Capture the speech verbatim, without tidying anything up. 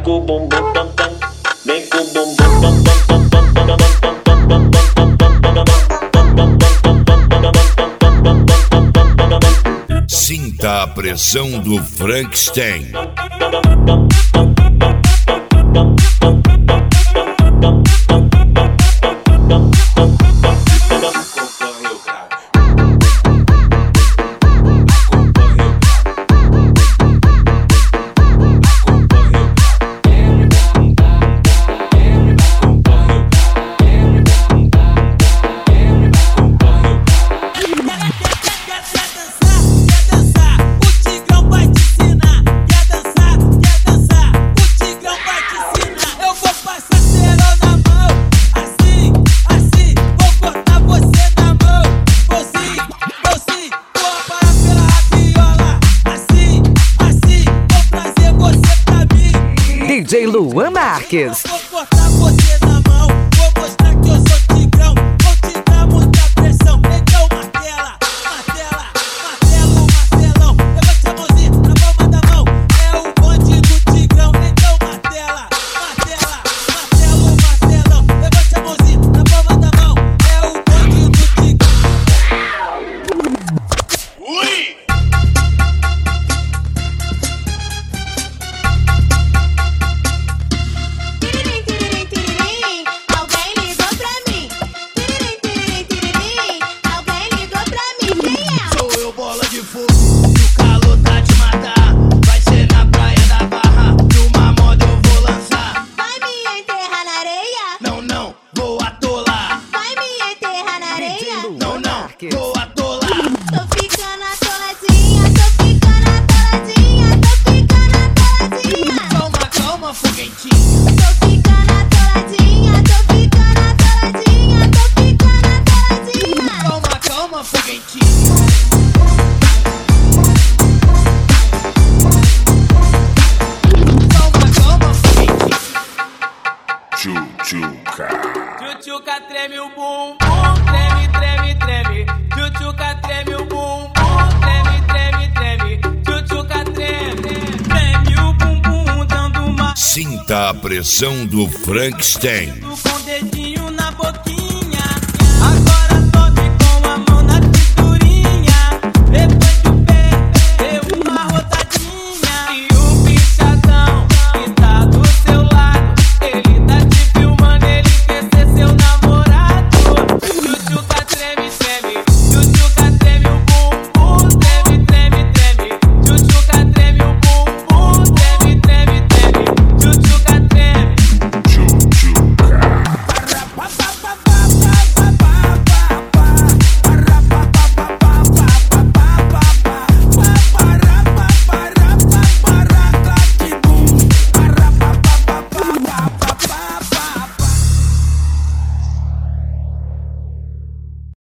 com o bumbum tam tam, vem com o bumbum tam tam tam tam tam tam tam. Sinta a pressão do Frankenstein. D J Luan Marques. Vou cortar você na mão, vou mostrar que eu sou tigrão, vou te dar muita pressão. Então martela, martela, martelo, martelão. Levante a mãozinha na palma da mão, é o bonde do tigrão. Então martela, martela, martelo, martelão. Levante a mãozinha na palma da mão, é o bonde do tigrão. Ui! Vou atolar. Tô ficando atoladinha, tô ficando atoladinha, tô ficando atoladinha. Calma, calma, foguetinha. Tô ficando atoladinha, tô ficando atoladinha, tô ficando atoladinha. Calma, calma, foguetinha. Calma, calma, foguetinha. Tchutchuca. Tchutchuca treme o bumbum, treme, treme, treme. Tchutchuca treme o bumbum, treme, treme, treme. Tchutchuca treme, treme o bumbum dando uma. Sinta a pressão do Frankenstein. Com o dedinho